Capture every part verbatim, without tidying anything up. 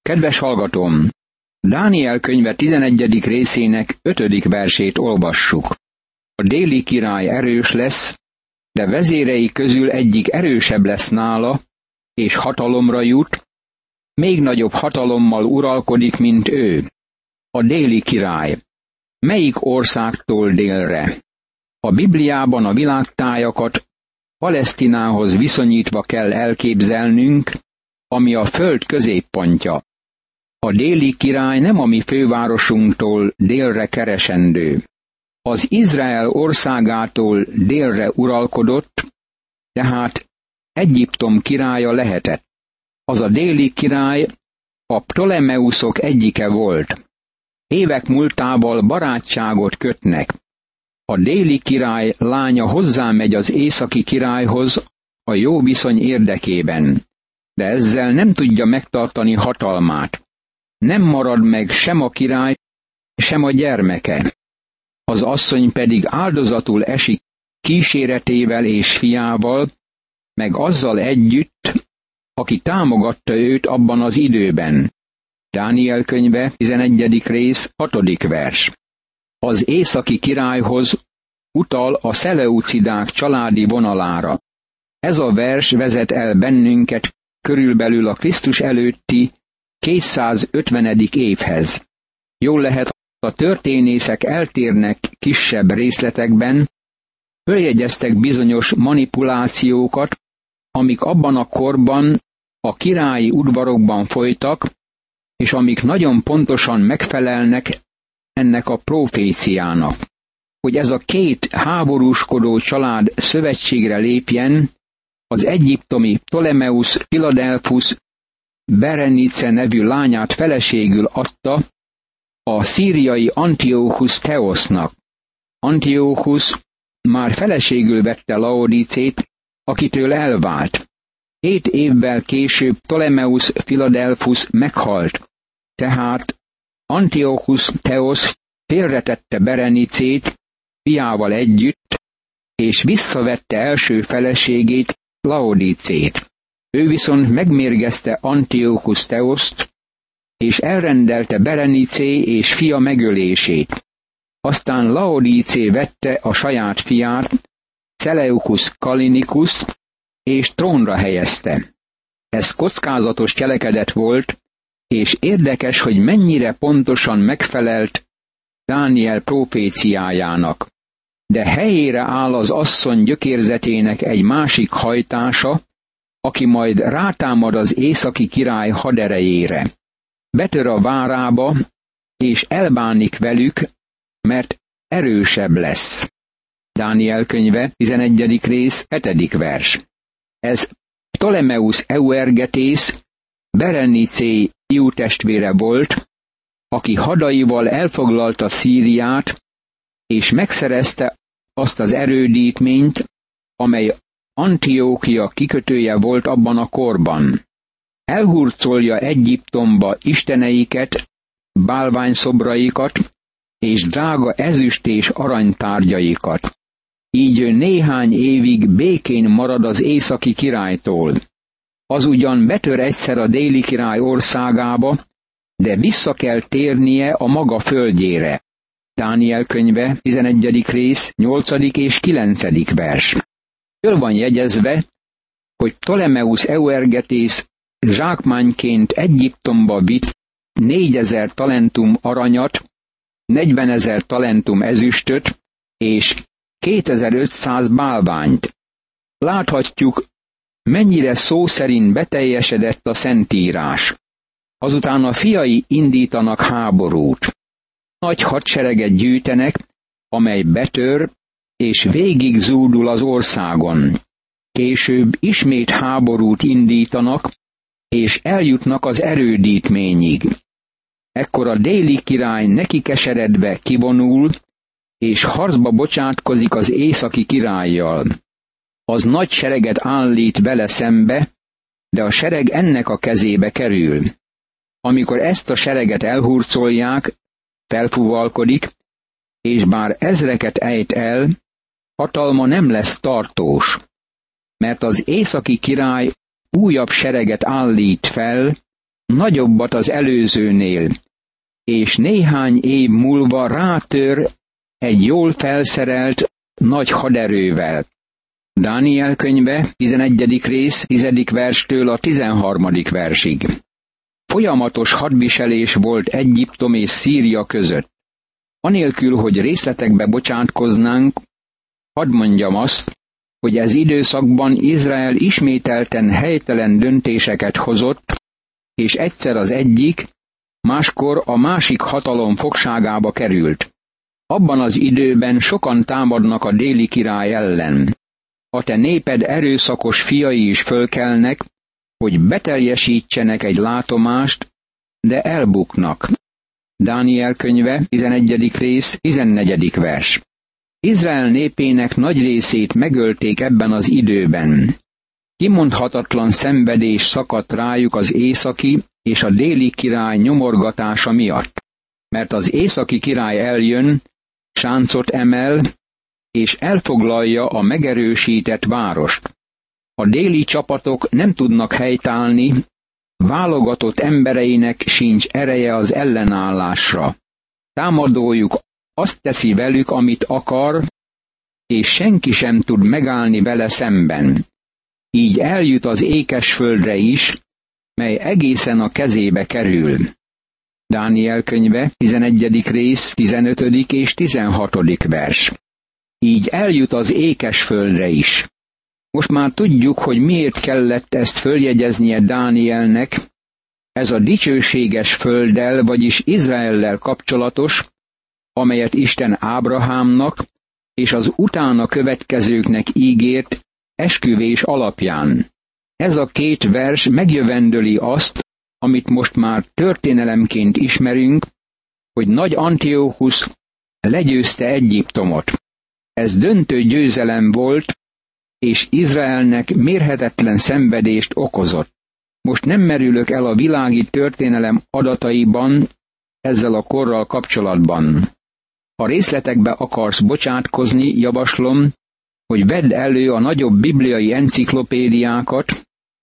Kedves hallgatóm! Dániel könyve tizenegyedik részének ötödik versét olvassuk. A déli király erős lesz, de vezérei közül egyik erősebb lesz nála, és hatalomra jut, még nagyobb hatalommal uralkodik, mint ő. A déli király. Melyik országtól délre? A Bibliában a világtájakat Palesztinához viszonyítva kell elképzelnünk, ami a föld középpontja. A déli király nem a mi fővárosunktól délre keresendő. Az Izrael országától délre uralkodott, tehát Egyiptom királya lehetett. Az a déli király a Ptolemeuszok egyike volt. Évek múltával barátságot kötnek. A déli király lánya hozzámegy az északi királyhoz a jó viszony érdekében, de ezzel nem tudja megtartani hatalmát. Nem marad meg sem a király, sem a gyermeke. Az asszony pedig áldozatul esik kíséretével és fiával, meg azzal együtt, aki támogatta őt abban az időben. Dániel könyve, tizenegyedik rész, hatodik vers. Az északi királyhoz utal a szeleucidák családi vonalára. Ez a vers vezet el bennünket körülbelül a Krisztus előtti kétszázötvenedik évhez. Jól lehet, a történészek eltérnek kisebb részletekben, följegyeztek bizonyos manipulációkat, amik abban a korban a királyi udvarokban folytak, és amik nagyon pontosan megfelelnek ennek a proféciának. Hogy ez a két háborúskodó család szövetségre lépjen, az egyiptomi Ptolemeusz Philadelphus Berenice nevű lányát feleségül adta a szíriai Antiochus Theosnak. Antiochus már feleségül vette Laodicét, akitől elvált. Hét évvel később Ptolemeusz Philadelphus meghalt, tehát Antiochus Theos félretette Berenicét fiával együtt, és visszavette első feleségét, Laodicét. Ő viszont megmérgezte Antiochus Theost, és elrendelte Berenicé és fia megölését. Aztán Laodicé vette a saját fiát, Seleucus Kallinicus, és trónra helyezte. Ez kockázatos cselekedet volt, és érdekes, hogy mennyire pontosan megfelelt Dániel proféciájának. De helyére áll az asszony gyökérzetének egy másik hajtása, aki majd rátámad az északi király haderejére. Betör a várába, és elbánik velük, mert erősebb lesz. Dániel könyve, tizenegyedik rész, hetedik vers. Ez Ptolemeusz Euergetész, Berenicé fiútestvére volt, aki hadaival elfoglalta Szíriát, és megszerezte azt az erődítményt, amely Antiókia kikötője volt abban a korban. Elhurcolja Egyiptomba isteneiket, bálványszobraikat, és drága ezüst és aranytárgyaikat. Így ő néhány évig békén marad az északi királytól. Az ugyan betör egyszer a déli király országába, de vissza kell térnie a maga földjére. Dániel könyve, tizenegyedik rész, nyolcadik és kilencedik vers. Föl van jegyezve, hogy Ptolemeusz Euergetész zsákmányként Egyiptomba vitt négyezer talentum aranyat, negyvenezer talentum ezüstöt és kétezer-ötszáz bálványt. Láthatjuk, mennyire szó szerint beteljesedett a Szentírás. Azután a fiai indítanak háborút. Nagy hadsereget gyűjtenek, amely betör, és végig zúdul az országon. Később ismét háborút indítanak, és eljutnak az erődítményig. Ekkor a déli király neki keseredve kivonul, és harcba bocsátkozik az északi királlyal. Az nagy sereget állít vele szembe, de a sereg ennek a kezébe kerül. Amikor ezt a sereget elhurcolják, felfúvalkodik, és bár ezreket ejt el, hatalma nem lesz tartós, mert az északi király újabb sereget állít fel, nagyobbat az előzőnél, és néhány év múlva rátör egy jól felszerelt nagy haderővel. Dániel könyve, tizenegyedik rész, tizedik verstől a tizenharmadik versig. Folyamatos hadviselés volt Egyiptom és Szíria között. Anélkül, hogy részletekbe bocsátkoznánk, hadd mondjam azt, hogy ez időszakban Izrael ismételten helytelen döntéseket hozott, és egyszer az egyik, máskor a másik hatalom fogságába került. Abban az időben sokan támadnak a déli király ellen. A te néped erőszakos fiai is fölkelnek, hogy beteljesítsenek egy látomást, de elbuknak. Dániel könyve, tizenegyedik rész, tizennegyedik vers. Izrael népének nagy részét megölték ebben az időben. Kimondhatatlan szenvedés szakadt rájuk az északi és a déli király nyomorgatása miatt. Mert az északi király eljön, sáncot emel, és elfoglalja a megerősített várost. A déli csapatok nem tudnak helytállni, válogatott embereinek sincs ereje az ellenállásra. Támadójuk azt teszi velük, amit akar, és senki sem tud megállni vele szemben. Így eljut az ékesföldre is, mely egészen a kezébe kerül. Dániel könyve, tizenegyedik rész, tizenötödik és tizenhatodik vers. Így eljut az ékesföldre is. Most már tudjuk, hogy miért kellett ezt följegyeznie Dánielnek. Ez a dicsőséges földdel, vagyis Izraellel kapcsolatos, amelyet Isten Ábrahámnak és az utána következőknek ígért esküvés alapján. Ez a két vers megjövendöli azt, amit most már történelemként ismerünk, hogy nagy Antiókusz legyőzte Egyiptomot. Ez döntő győzelem volt, és Izraelnek mérhetetlen szenvedést okozott. Most nem merülök el a világi történelem adataiban ezzel a korral kapcsolatban. Ha részletekbe akarsz bocsátkozni, javaslom, hogy vedd elő a nagyobb bibliai enciklopédiákat,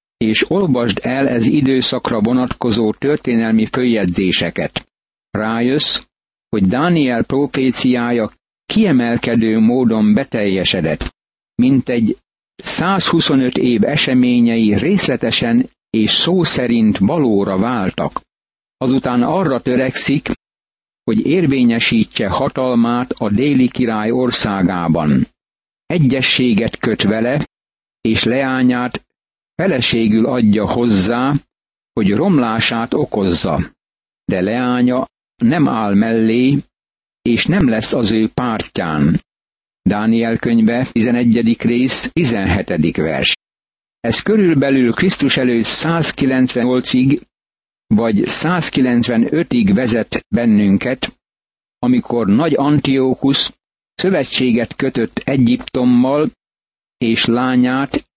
és olvasd el ez időszakra vonatkozó történelmi följegyzéseket. Rájössz, hogy Dániel proféciája kiemelkedő módon beteljesedett, mint egy százhuszonöt év eseményei részletesen és szó szerint valóra váltak. Azután arra törekszik, hogy érvényesítse hatalmát a déli király országában. Egyességet köt vele, és leányát feleségül adja hozzá, hogy romlását okozza. De leánya nem áll mellé, és nem lesz az ő pártján. Dániel könyve, tizenegyedik rész, tizenhetedik vers. Ez körülbelül Krisztus előtt százkilencvennyolcig vagy százkilencvenötig vezet bennünket, amikor nagy Antiókusz szövetséget kötött Egyiptommal, és lányát,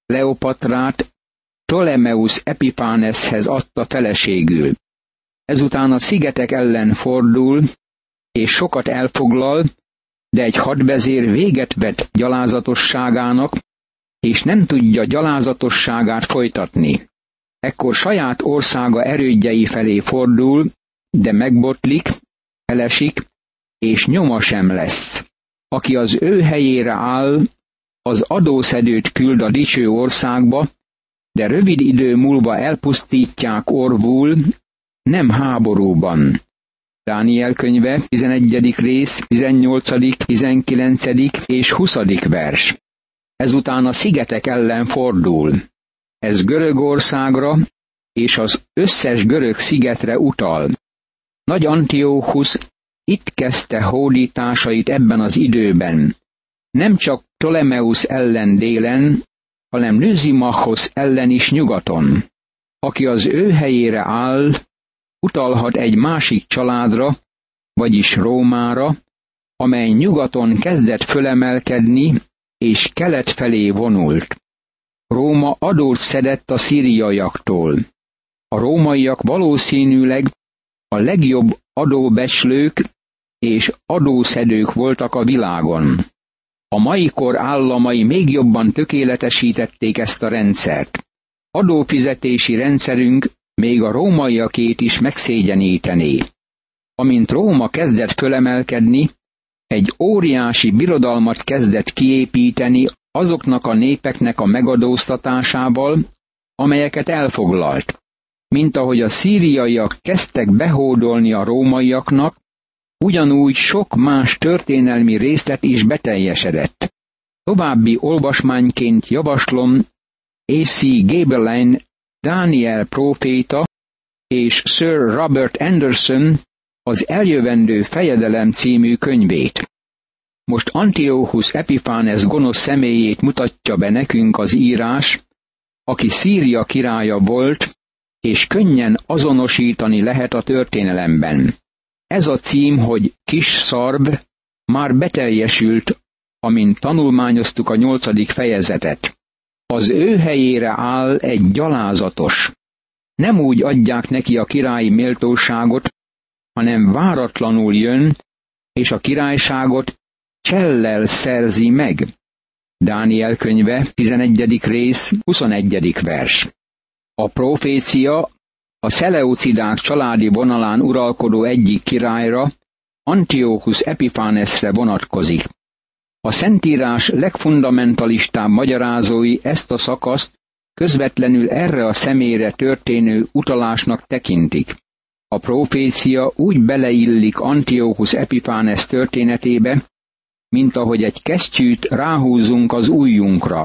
Kleopatrát Ptolemeusz Epipáneshez adta feleségül. Ezután a szigetek ellen fordul, és sokat elfoglal, de egy hadvezér véget vet gyalázatosságának, és nem tudja gyalázatosságát folytatni. Ekkor saját országa erődjei felé fordul, de megbotlik, elesik, és nyoma sem lesz. Aki az ő helyére áll, az adószedőt küld a dicső országba, de rövid idő múlva elpusztítják orvul, nem háborúban. Dániel könyve, tizenegyedik rész, tizennyolcadik, tizenkilencedik és huszadik vers. Ezután a szigetek ellen fordul. Ez Görögországra és az összes görög szigetre utal. Nagy Antiókusz itt kezdte hódításait ebben az időben. Nem csak Ptolemeusz ellen délen, hanem Lüzimachosz ellen is nyugaton. Aki az ő helyére áll, utalhat egy másik családra, vagyis Rómára, amely nyugaton kezdett fölemelkedni, és kelet felé vonult. Róma adót szedett a szíriaiaktól. A rómaiak valószínűleg a legjobb adóbecslők és adószedők voltak a világon. A mai kor államai még jobban tökéletesítették ezt a rendszert. Adófizetési rendszerünk még a rómaiakét is megszégyenítené. Amint Róma kezdett fölemelkedni, egy óriási birodalmat kezdett kiépíteni azoknak a népeknek a megadóztatásával, amelyeket elfoglalt. Mint ahogy a szíriaiak kezdtek behódolni a rómaiaknak, ugyanúgy sok más történelmi részlet is beteljesedett. További olvasmányként javaslom á cé Gaebelein, Dániel próféta és Sir Robert Anderson az Eljövendő fejedelem című könyvét. Most Antiochus Epiphanes gonosz személyét mutatja be nekünk az írás, aki Szíria királya volt, és könnyen azonosítani lehet a történelemben. Ez a cím, hogy Kis Szarb, már beteljesült, amint tanulmányoztuk a nyolcadik fejezetet. Az ő helyére áll egy gyalázatos. Nem úgy adják neki a királyi méltóságot, hanem váratlanul jön, és a királyságot csellel szerzi meg. Dániel könyve, tizenegyedik rész, huszonegyedik vers. A profécia a szeleucidák családi vonalán uralkodó egyik királyra, Antiochus Epiphanesre vonatkozik. A Szentírás legfundamentalistább magyarázói ezt a szakaszt közvetlenül erre a személyre történő utalásnak tekintik. A profécia úgy beleillik Antiochus Epiphanes történetébe, mint ahogy egy kesztyűt ráhúzunk az ujjunkra.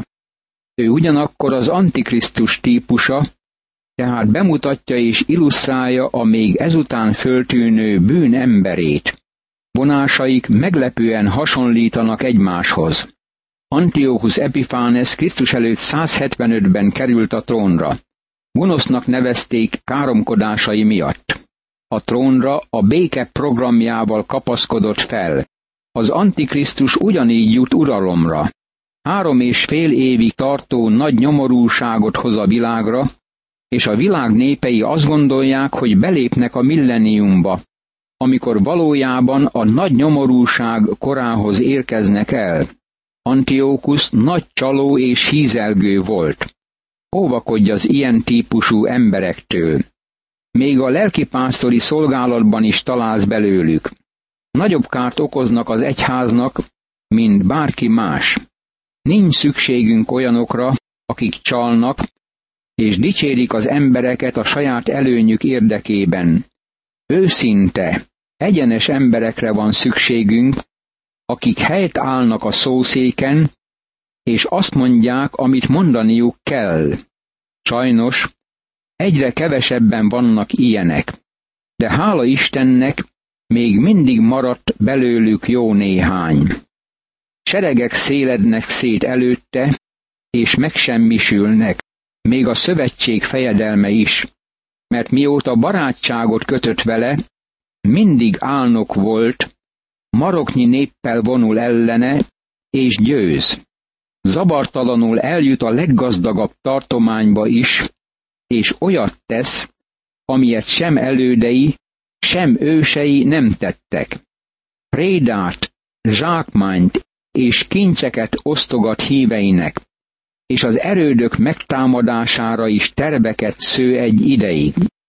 Ő ugyanakkor az Antikrisztus típusa, tehát bemutatja és illusztrálja a még ezután föltűnő bűn emberét. Vonásaik meglepően hasonlítanak egymáshoz. Antiochus Epiphanes Krisztus előtt száz hetvenötben került a trónra. Gonosznak nevezték káromkodásai miatt. A trónra a béke programjával kapaszkodott fel. Az Antikrisztus ugyanígy jut uralomra. Három és fél évig tartó nagy nyomorúságot hoz a világra, és a világ népei azt gondolják, hogy belépnek a millenniumba, amikor valójában a nagy nyomorúság korához érkeznek el. Antiochus nagy csaló és hízelgő volt. Óvakodj az ilyen típusú emberektől. Még a lelkipásztori szolgálatban is találsz belőlük. Nagyobb kárt okoznak az egyháznak, mint bárki más. Nincs szükségünk olyanokra, akik csalnak, és dicsérik az embereket a saját előnyük érdekében. Őszinte, egyenes emberekre van szükségünk, akik helyt állnak a szószéken, és azt mondják, amit mondaniuk kell. Sajnos, egyre kevesebben vannak ilyenek, de hála Istennek, még mindig maradt belőlük jó néhány. Seregek szélednek szét előtte, és megsemmisülnek, még a szövetség fejedelme is, mert mióta barátságot kötött vele, mindig álnok volt, maroknyi néppel vonul ellene, és győz. Zavartalanul eljut a leggazdagabb tartományba is, és olyat tesz, amilyet sem elődei, sem ősei nem tettek. Prédát, zsákmányt és kincseket osztogat híveinek, és az erődök megtámadására is terveket sző egy ideig.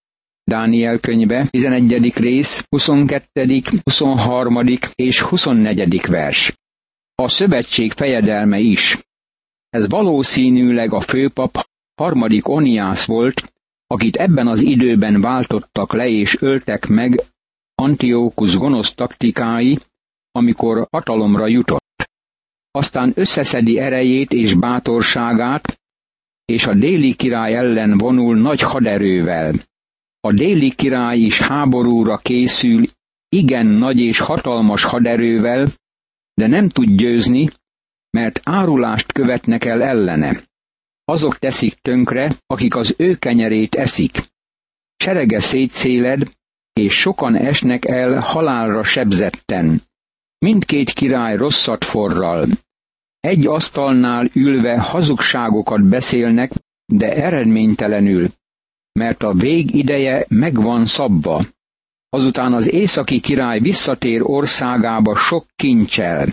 Dániel könyve, tizenegyedik rész, huszonkettedik, huszonharmadik és huszonnegyedik vers. A szövetség fejedelme is. Ez valószínűleg a főpap harmadik Oniász volt, akit ebben az időben váltottak le és öltek meg Antiochus gonosz taktikái, amikor hatalomra jutott. Aztán összeszedi erejét és bátorságát, és a déli király ellen vonul nagy haderővel. A déli király is háborúra készül igen nagy és hatalmas haderővel, de nem tud győzni, mert árulást követnek el ellene. Azok teszik tönkre, akik az ő kenyerét eszik. Serege szétszéled, és sokan esnek el halálra sebzetten. Mindkét király rosszat forral. Egy asztalnál ülve hazugságokat beszélnek, de eredménytelenül, mert a vég ideje meg van szabva. Azután az északi király visszatér országába sok kincsel.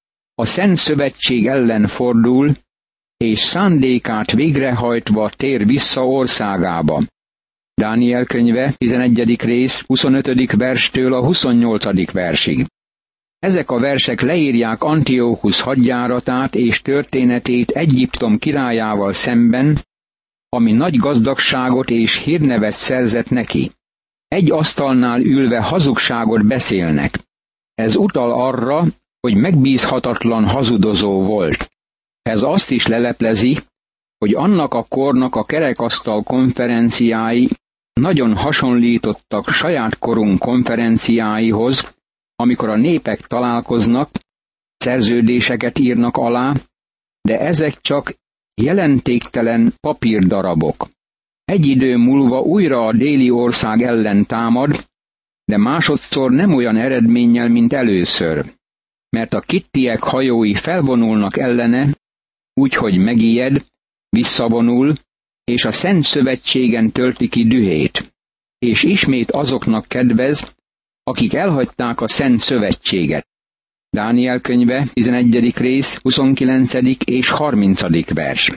A Szent Szövetség ellen fordul, és szándékát végrehajtva tér vissza országába. Dániel könyve, tizenegyedik rész, huszonötödik verstől a huszonnyolcadik versig. Ezek a versek leírják Antiókusz hadjáratát és történetét Egyiptom királyával szemben, ami nagy gazdagságot és hírnevet szerzett neki. Egy asztalnál ülve hazugságot beszélnek. Ez utal arra, hogy megbízhatatlan hazudozó volt. Ez azt is leleplezi, hogy annak a kornak a kerekasztal konferenciái nagyon hasonlítottak saját korunk konferenciáihoz, amikor a népek találkoznak, szerződéseket írnak alá, de ezek csak jelentéktelen papírdarabok. Egy idő múlva újra a déli ország ellen támad, de másodszor nem olyan eredménnyel, mint először, mert a kittiek hajói felvonulnak ellene, úgyhogy megijed, visszavonul, és a Szent Szövetségen tölti ki dühét, és ismét azoknak kedvez, akik elhagyták a Szent Szövetséget. Dániel könyve, tizenegyedik rész, huszonkilencedik és harmincadik vers.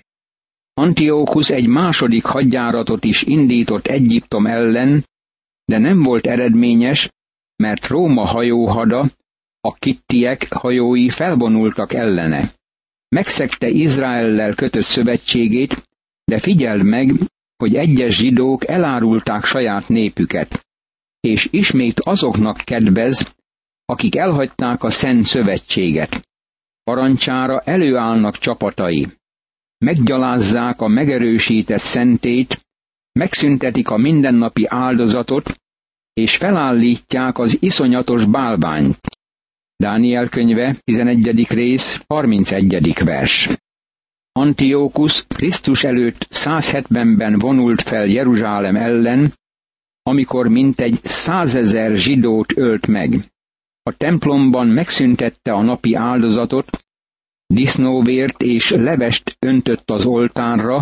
Antiókusz egy második hadjáratot is indított Egyiptom ellen, de nem volt eredményes, mert Róma hajóhada, a kittiek hajói felvonultak ellene. Megszegte Izraellel kötött szövetségét, de figyeld meg, hogy egyes zsidók elárulták saját népüket, és ismét azoknak kedvez, akik elhagyták a Szent Szövetséget. Parancsára előállnak csapatai. Meggyalázzák a megerősített szentét, megszüntetik a mindennapi áldozatot, és felállítják az iszonyatos bálványt. Dániel könyve, tizenegyedik rész, harmincegyedik vers. Antiókusz Krisztus előtt száz hetvenben vonult fel Jeruzsálem ellen, amikor mintegy százezer zsidót ölt meg. A templomban megszüntette a napi áldozatot, disznóvért és levest öntött az oltárra,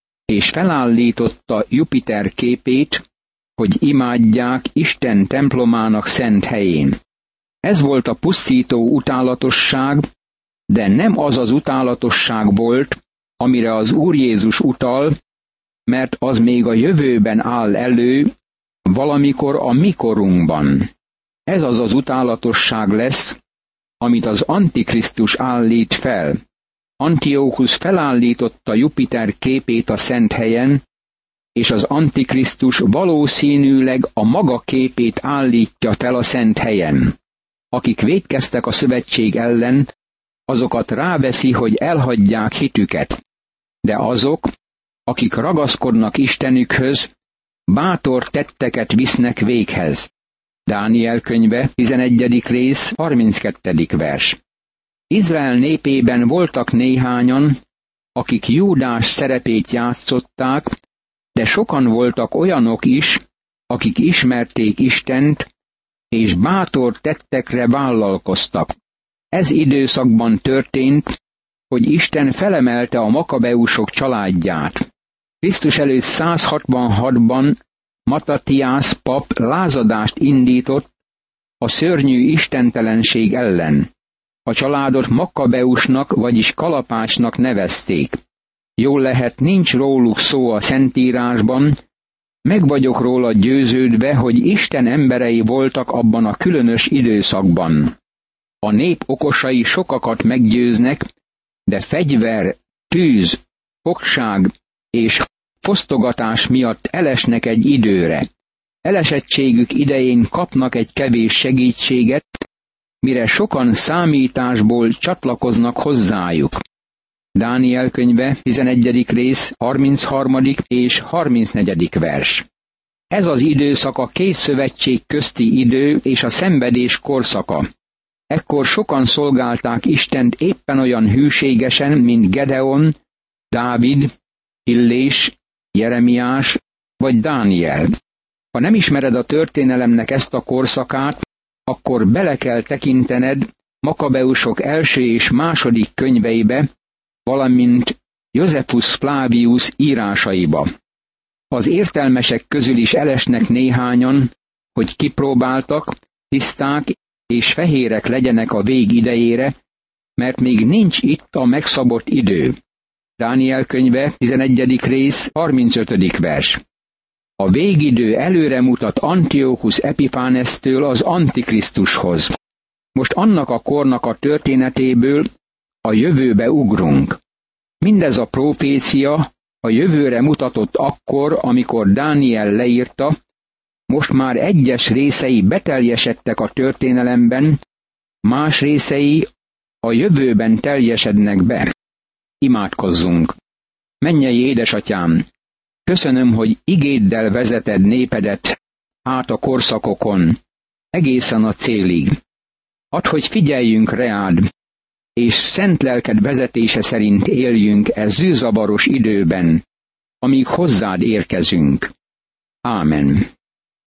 és felállította Jupiter képét, hogy imádják Isten templomának szent helyén. Ez volt a pusztító utálatosság, de nem az az utálatosság volt, amire az Úr Jézus utal, mert az még a jövőben áll elő, valamikor a mi korunkban. Ez az az utálatosság lesz, amit az Antikrisztus állít fel. Antiókusz felállította Jupiter képét a szent helyen, és az Antikrisztus valószínűleg a maga képét állítja fel a szent helyen. Akik vétkeztek a szövetség ellen, azokat ráveszi, hogy elhagyják hitüket. De azok, akik ragaszkodnak Istenükhöz, bátor tetteket visznek véghez. Dániel könyve, tizenegyedik rész, harminckettedik vers. Izrael népében voltak néhányan, akik Júdás szerepét játszották, de sokan voltak olyanok is, akik ismerték Istent, és bátor tettekre vállalkoztak. Ez időszakban történt, hogy Isten felemelte a makabeusok családját. Krisztus előtt száz hatvanhatban Matatiász pap lázadást indított a szörnyű istentelenség ellen. A családot Makkabeusnak, vagyis kalapácsnak nevezték. Jól lehet, nincs róluk szó a Szentírásban, meg vagyok róla győződve, hogy Isten emberei voltak abban a különös időszakban. A nép okosai sokakat meggyőznek, de fegyver, tűz, fogság és fosztogatás miatt elesnek egy időre. Elesettségük idején kapnak egy kevés segítséget, mire sokan számításból csatlakoznak hozzájuk. Dániel könyve, tizenegyedik rész, harmincharmadik és harmincnegyedik vers. Ez az időszak a két szövetség közti idő és a szenvedés korszaka. Ekkor sokan szolgálták Istent éppen olyan hűségesen, mint Gedeon, Dávid, Illés, Jeremiás vagy Dániel. Ha nem ismered a történelemnek ezt a korszakát, akkor bele kell tekintened Makabeusok első és második könyveibe, valamint Josephus Flavius írásaiba. Az értelmesek közül is elesnek néhányan, hogy kipróbáltak, tiszták és fehérek legyenek a vég idejére, mert még nincs itt a megszabott idő. Dániel könyve, tizenegyedik rész, harmincötödik vers. A végidő előre mutat Antiochus Epiphanesztől az Antikrisztushoz. Most annak a kornak a történetéből a jövőbe ugrunk. Mindez a profécia a jövőre mutatott akkor, amikor Dániel leírta, most már egyes részei beteljesedtek a történelemben, más részei a jövőben teljesednek be. Imádkozzunk! Mennyei édesatyám, köszönöm, hogy igéddel vezeted népedet át a korszakokon, egészen a célig. Add, hogy figyeljünk reád, és szent lelked vezetése szerint éljünk e zűrzavaros időben, amíg hozzád érkezünk. Ámen.